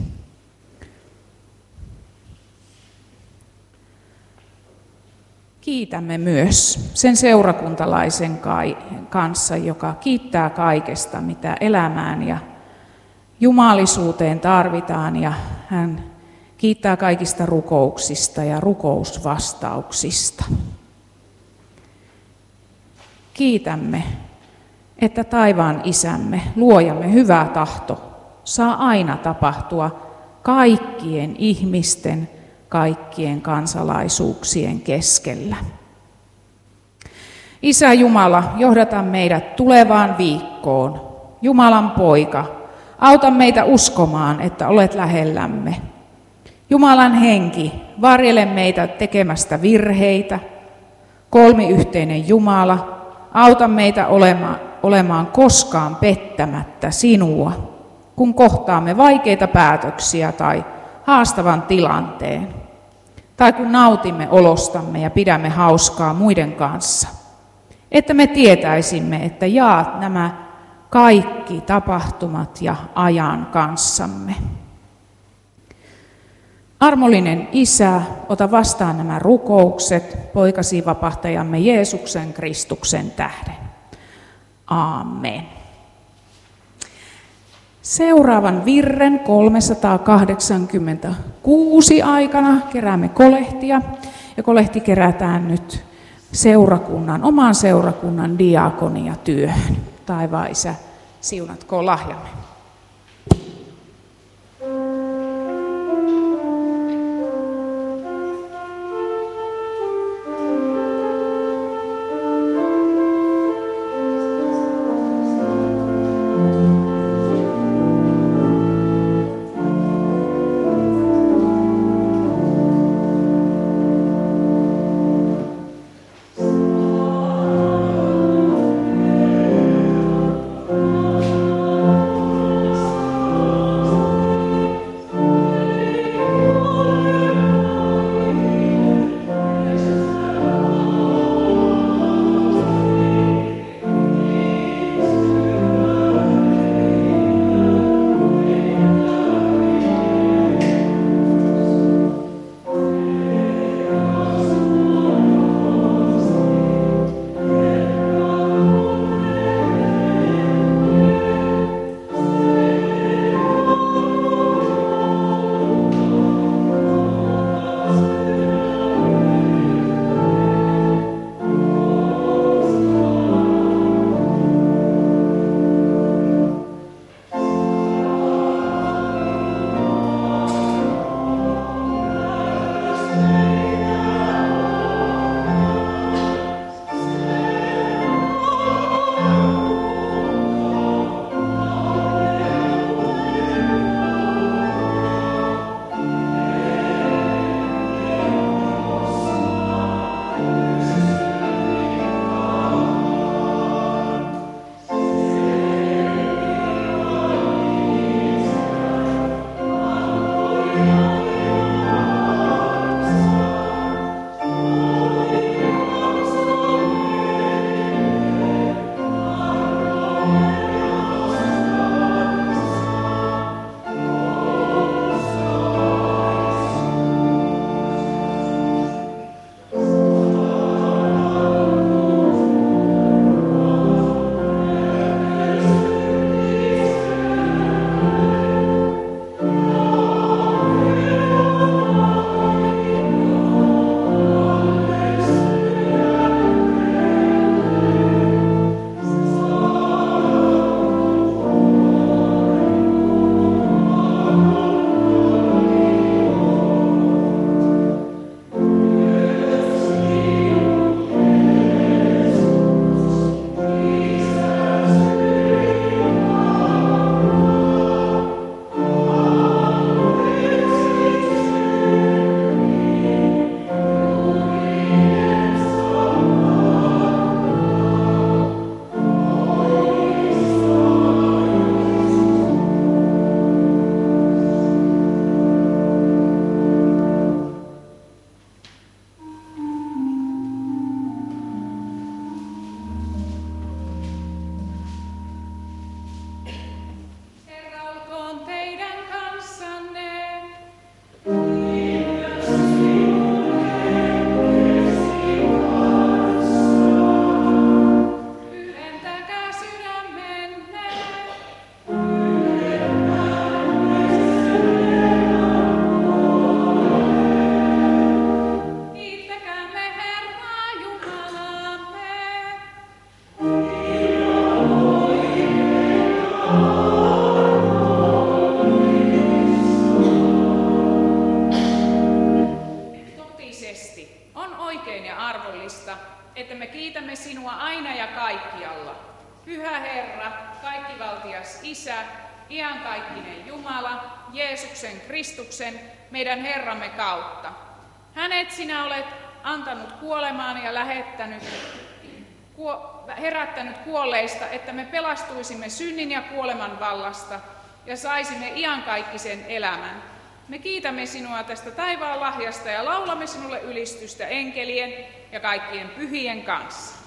Kiitämme myös sen seurakuntalaisen kanssa, joka kiittää kaikesta, mitä elämään ja jumalisuuteen tarvitaan, ja hän kiittää kaikista rukouksista ja rukousvastauksista. Kiitämme, että taivaan Isämme, luojamme hyvä tahto saa aina tapahtua kaikkien ihmisten, kaikkien kansalaisuuksien keskellä. Isä Jumala, johdata meidät tulevaan viikkoon. Jumalan poika, auta meitä uskomaan, että olet lähellämme. Jumalan henki, varjele meitä tekemästä virheitä. Kolmiyhteinen Jumala, auta meitä olemaan, olemaan koskaan pettämättä sinua, kun kohtaamme vaikeita päätöksiä tai haastavan tilanteen, tai kun nautimme olostamme ja pidämme hauskaa muiden kanssa, että me tietäisimme, että jaat nämä kaikki tapahtumat ja ajan kanssamme. Armollinen Isä, ota vastaan nämä rukoukset poikasi vapahtajamme Jeesuksen Kristuksen tähden. Aamen. Seuraavan virren kolmesataakahdeksankymmentäkuusi aikana keräämme kolehtia, ja kolehti kerätään nyt seurakunnan, oman seurakunnan diakoniatyöhön. Taivaan Isä, siunatkoon lahjamme. oikein ja arvollista, että me kiitämme sinua aina ja kaikkialla. Pyhä Herra, kaikkivaltias Isä, iankaikkinen Jumala, Jeesuksen Kristuksen, meidän Herramme kautta. Hänet sinä olet antanut kuolemaan ja lähettänyt, herättänyt kuolleista, että me pelastuisimme synnin ja kuoleman vallasta ja saisimme iankaikkisen elämän. Me kiitämme sinua tästä taivaan lahjasta ja laulamme sinulle ylistystä enkelien ja kaikkien pyhien kanssa.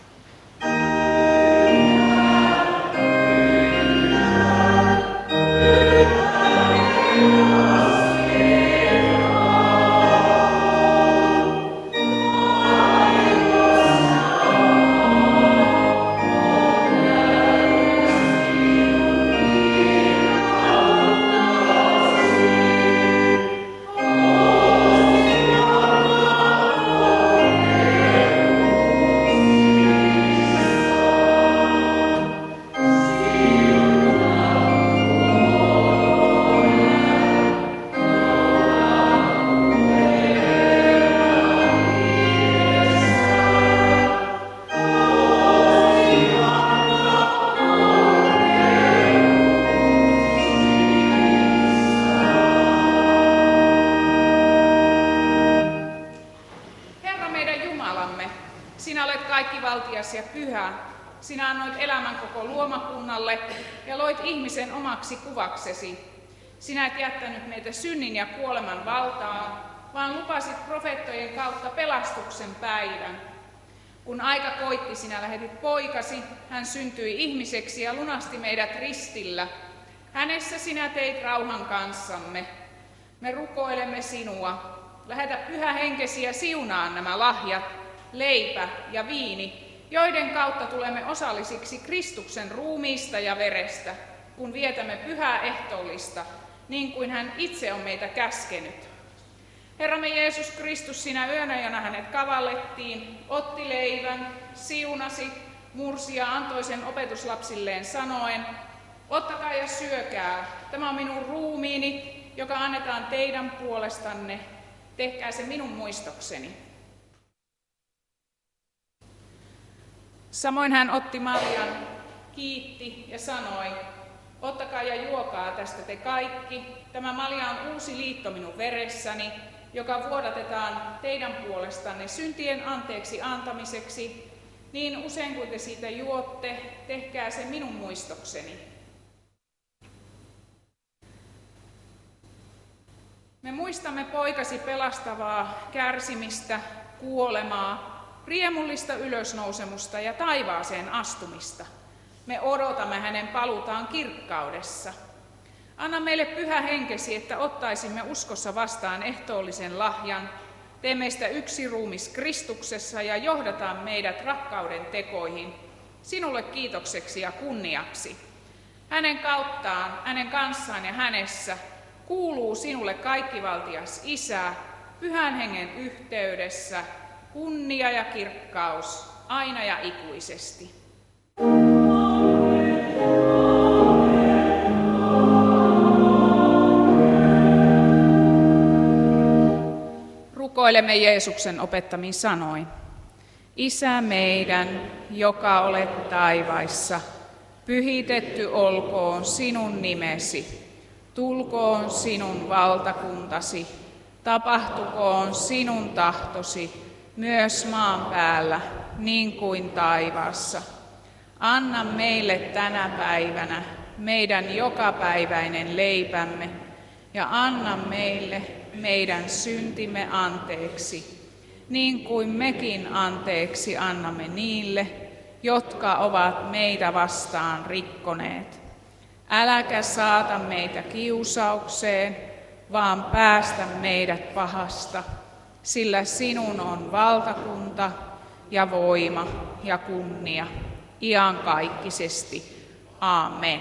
Sinä olet kaikkivaltias ja pyhä. Sinä annoit elämän koko luomakunnalle ja loit ihmisen omaksi kuvaksesi. Sinä et jättänyt meitä synnin ja kuoleman valtaan, vaan lupasit profeettojen kautta pelastuksen päivän. Kun aika koitti, sinä lähetit poikasi, hän syntyi ihmiseksi ja lunasti meidät ristillä. Hänessä sinä teit rauhan kanssamme. Me rukoilemme sinua. Lähetä pyhä henkesi ja siunaa nämä lahjat, leipä ja viini, joiden kautta tulemme osallisiksi Kristuksen ruumiista ja verestä, kun vietämme pyhää ehtoollista, niin kuin hän itse on meitä käskenyt. Herramme Jeesus Kristus, sinä yönä, jona hänet kavallettiin, otti leivän, siunasi, mursi ja antoi sen opetuslapsilleen sanoen, ottakaa ja syökää, tämä on minun ruumiini, joka annetaan teidän puolestanne, tehkää se minun muistokseni. Samoin hän otti maljan, kiitti ja sanoi, ottakaa ja juokaa tästä te kaikki, tämä malja on uusi liitto minun veressäni, joka vuodatetaan teidän puolestanne syntien anteeksi antamiseksi, niin usein kuin te siitä juotte, tehkää se minun muistokseni. Me muistamme poikasi pelastavaa kärsimistä, kuolemaa, riemullista ylösnousemusta ja taivaaseen astumista. Me odotamme hänen paluutaan kirkkaudessa. Anna meille pyhä henkesi, että ottaisimme uskossa vastaan ehtoollisen lahjan. Tee meistä yksi ruumis Kristuksessa ja johdataan meidät rakkauden tekoihin, sinulle kiitokseksi ja kunniaksi. Hänen kauttaan, hänen kanssaan ja hänessä kuuluu sinulle kaikkivaltias Isä, pyhän hengen yhteydessä, kunnia ja kirkkaus aina ja ikuisesti. Rukoilemme Jeesuksen opettamin sanoin. Isä meidän, joka olet taivaissa, pyhitetty olkoon sinun nimesi. Tulkoon sinun valtakuntasi, tapahtukoon sinun tahtosi, myös maan päällä, niin kuin taivaassa. Anna meille tänä päivänä meidän jokapäiväinen leipämme, ja anna meille meidän syntimme anteeksi, niin kuin mekin anteeksi annamme niille, jotka ovat meitä vastaan rikkoneet. Äläkä saata meitä kiusaukseen, vaan päästä meidät pahasta, sillä sinun on valtakunta ja voima ja kunnia iankaikkisesti. Aamen.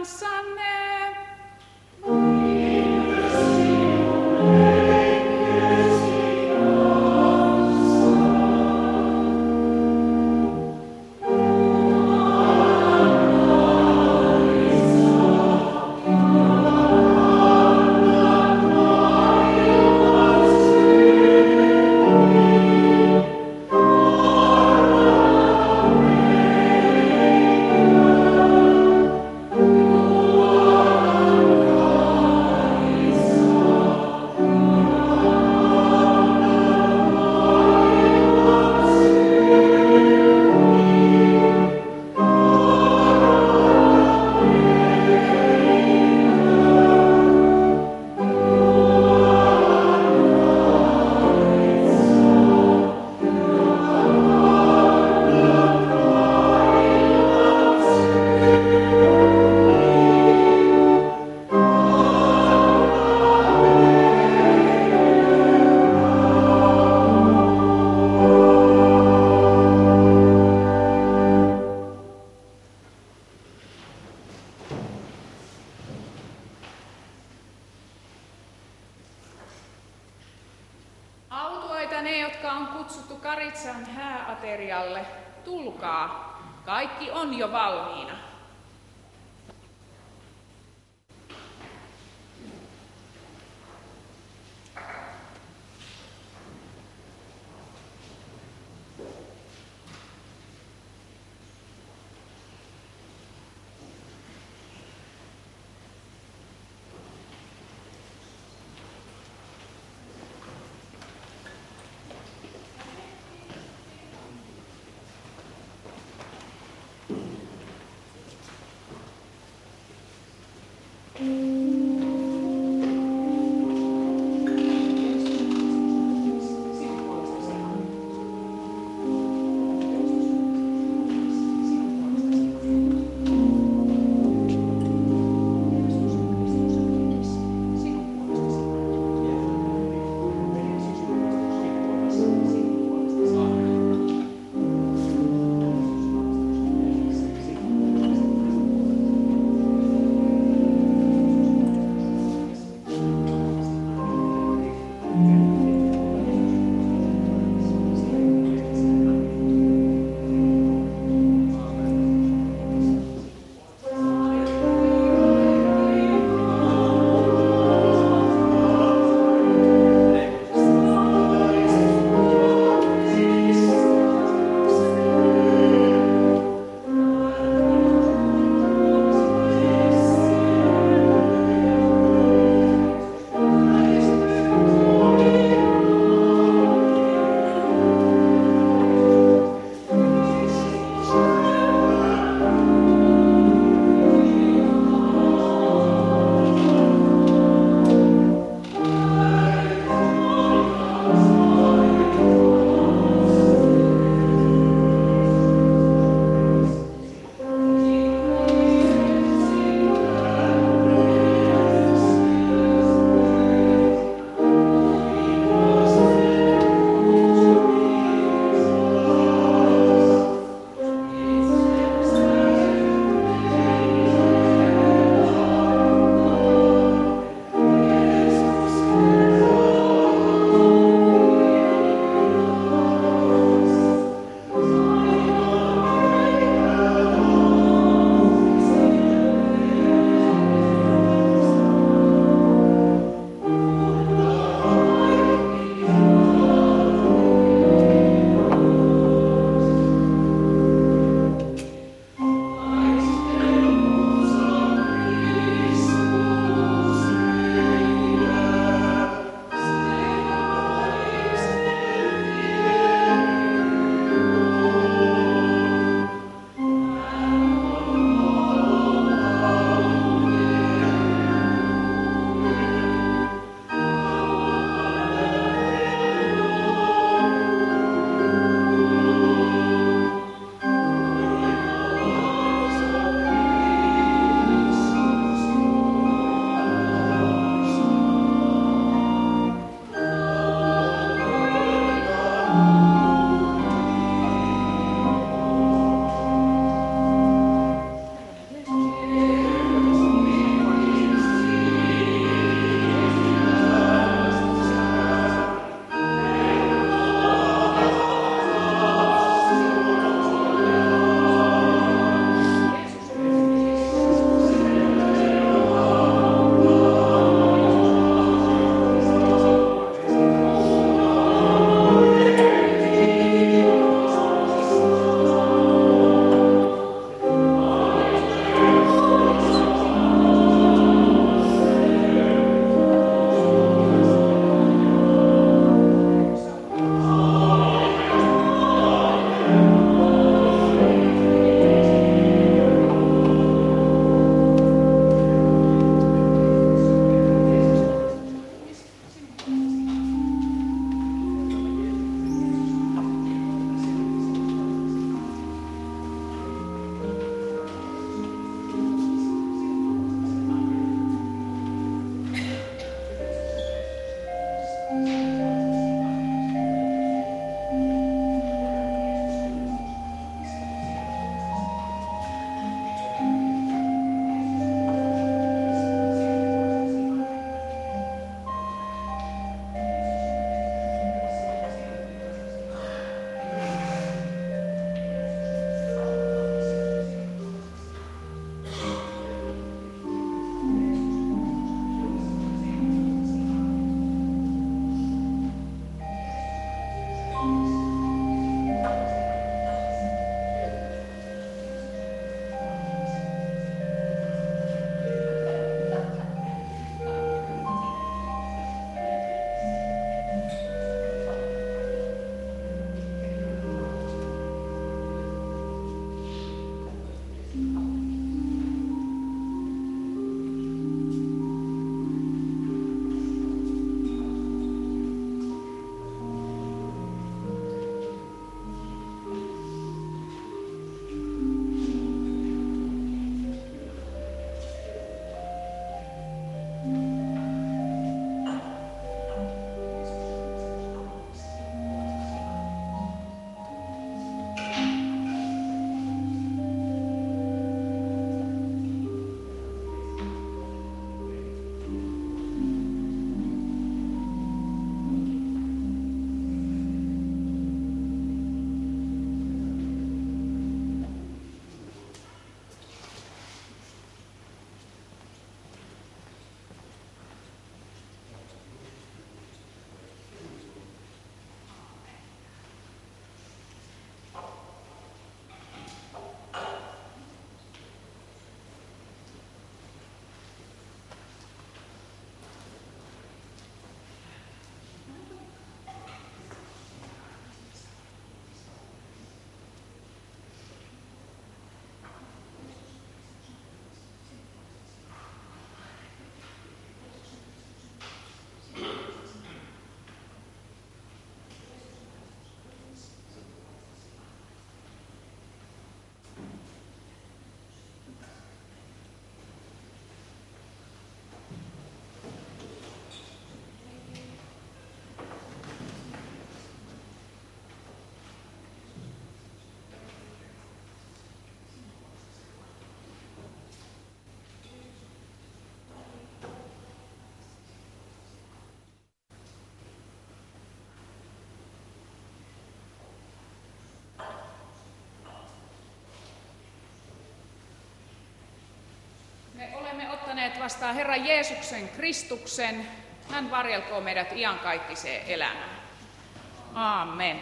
kanssanne. Autuaita ne, jotka on kutsuttu Karitsan hääaterialle, tulkaa, kaikki on jo valmiina. olemme ottaneet vastaan Herran Jeesuksen Kristuksen, hän varjelkoon meidät iankaikkiseen elämään. Aamen.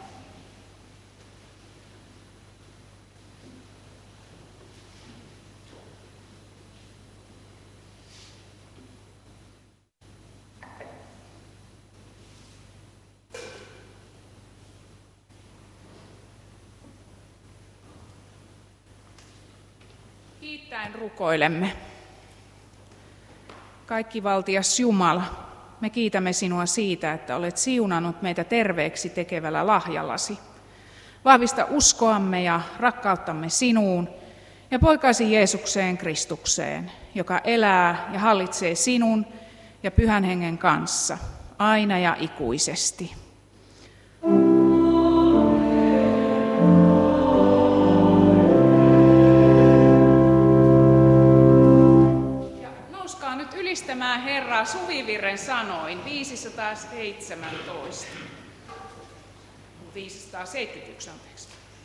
Kiittäen rukoilemme. Kaikkivaltias Jumala, me kiitämme sinua siitä, että olet siunannut meitä terveeksi tekevällä lahjallasi. Vahvista uskoamme ja rakkauttamme sinuun ja poikasi Jeesukseen Kristukseen, joka elää ja hallitsee sinun ja Pyhän Hengen kanssa aina ja ikuisesti. Ylistämään Herraa suvivirren sanoin viisisataaseitsemäntoista. viisisataaseitsemänkymmentäyksi, anteeksi.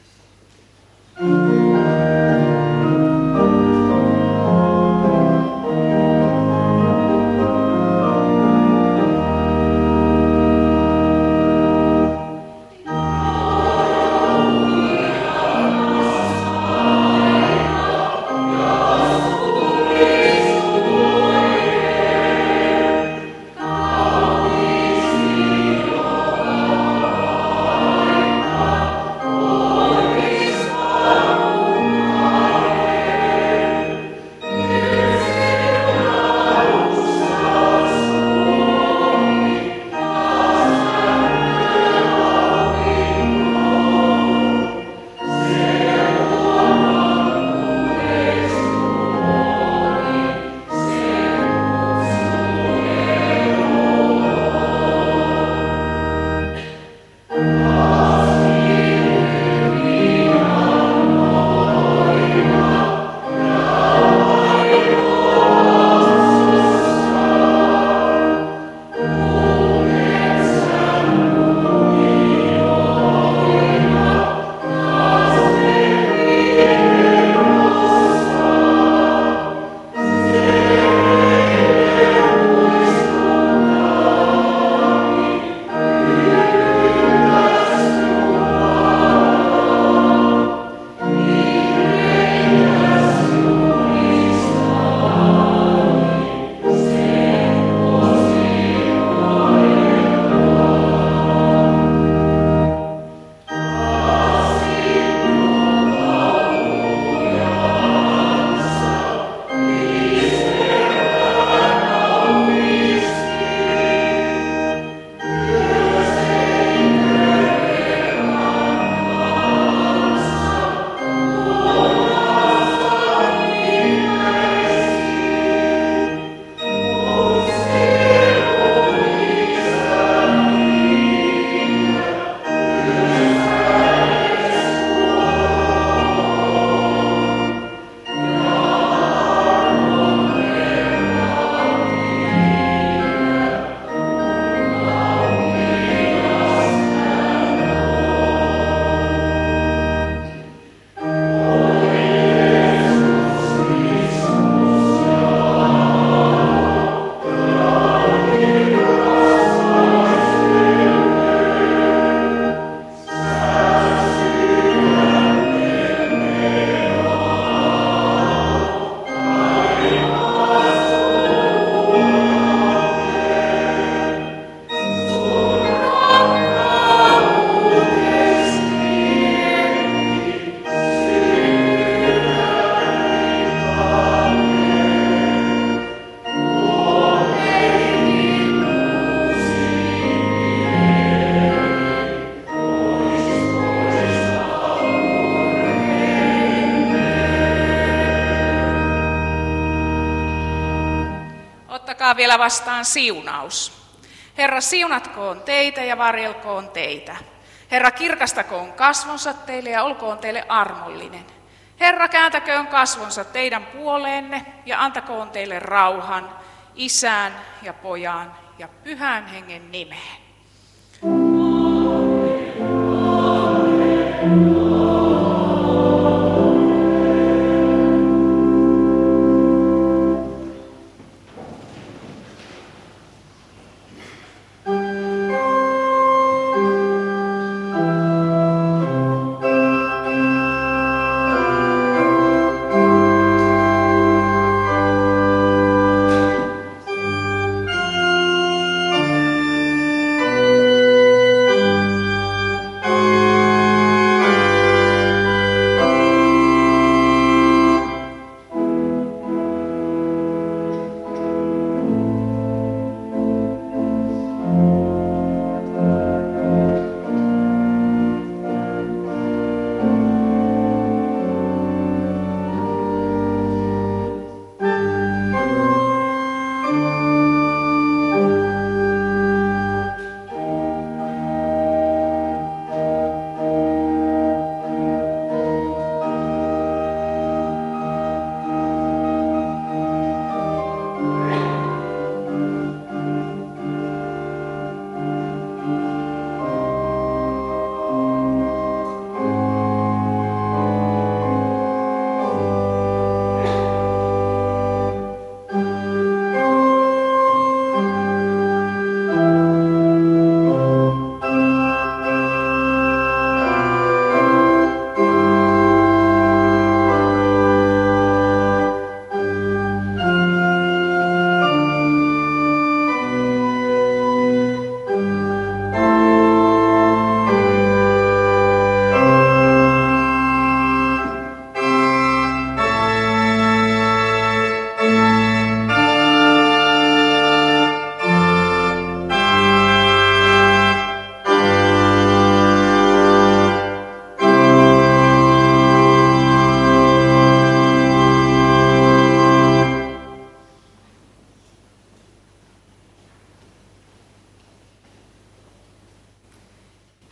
Ottakaa vielä vastaan siunaus. Herra, siunatkoon teitä ja varjelkoon teitä. Herra, kirkastakoon kasvonsa teille ja olkoon teille armollinen. Herra, kääntäköön kasvonsa teidän puoleenne ja antakoon teille rauhan Isän ja Pojan ja Pyhän Hengen nimeen.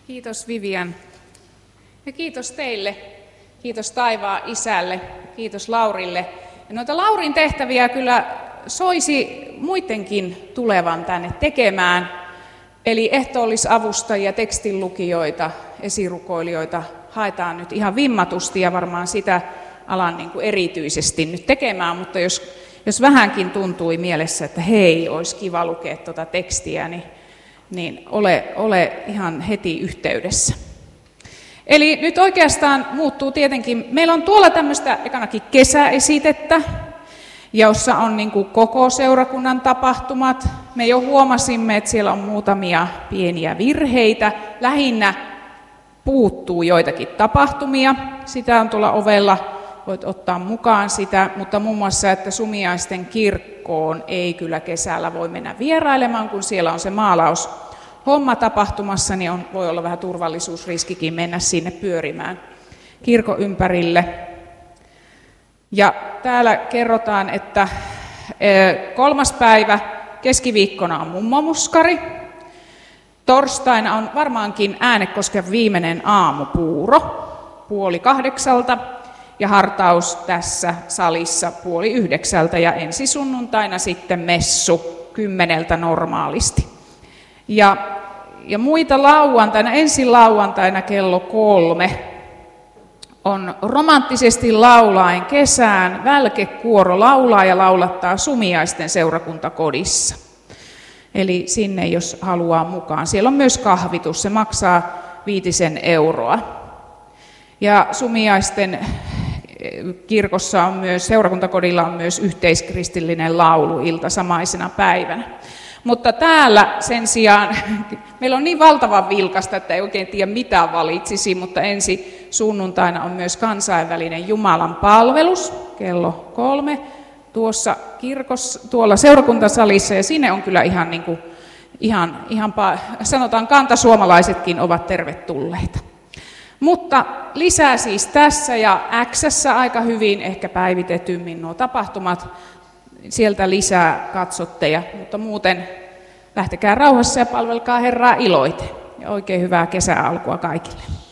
Kiitos Vivian. Ja kiitos teille. Kiitos taivaan isälle. Kiitos Laurille. Ja noita Laurin tehtäviä kyllä soisi muidenkin tulevan tänne tekemään. Eli ehtoollisavustajia, tekstinlukijoita, esirukoilijoita haetaan nyt ihan vimmatusti ja varmaan sitä alan niin kuin erityisesti nyt tekemään, mutta jos, jos vähänkin tuntui mielessä, että hei, olisi kiva lukea tuota tekstiä, niin, niin ole, ole ihan heti yhteydessä. Eli nyt oikeastaan muuttuu tietenkin, meillä on tuolla tämmöistä ekanakin kesäesitettä, jossa on niin kuin koko seurakunnan tapahtumat. Me jo huomasimme, että siellä on muutamia pieniä virheitä. Lähinnä puuttuu joitakin tapahtumia. Sitä on tuolla ovella, voit ottaa mukaan sitä, mutta muun muassa, että Sumiaisten kirkkoon ei kyllä kesällä voi mennä vierailemaan, kun siellä on se maalaus homma tapahtumassa, niin on, voi olla vähän turvallisuusriskikin mennä sinne pyörimään kirkon ympärille. Ja täällä kerrotaan, että kolmas päivä keskiviikkona on mummomuskari. Torstaina on varmaankin Äänekosken viimeinen aamupuuro puoli kahdeksalta ja hartaus tässä salissa puoli yhdeksältä ja ensi sunnuntaina sitten messu kymmeneltä normaalisti. Ja, ja muita lauantaina, ensi lauantaina kello kolme on romanttisesti laulaen kesään välkekuoro laulaa ja laulattaa Sumiaisten seurakuntakodissa. Eli sinne jos haluaa mukaan. Siellä on myös kahvitus, se maksaa viitisen euroa. Ja Sumiaisten kirkossa on myös, seurakuntakodilla on myös yhteiskristillinen lauluilta samaisena päivänä. Mutta täällä sen sijaan, meillä on niin valtavan vilkasta, että ei oikein tiedä mitä valitsisi, mutta ensi sunnuntaina on myös kansainvälinen Jumalan palvelus kello kolme tuossa kirkossa, tuolla seurakuntasalissa, ja sinne on kyllä ihan, niin kuin, ihan, ihan sanotaan kantasuomalaisetkin ovat tervetulleita. Mutta lisää siis tässä ja X:ssä aika hyvin, ehkä päivitetymmin nuo tapahtumat. Sieltä lisää katsotteja, mutta muuten lähtekää rauhassa ja palvelkaa Herraa iloiten. Ja oikein hyvää kesäalkua kaikille.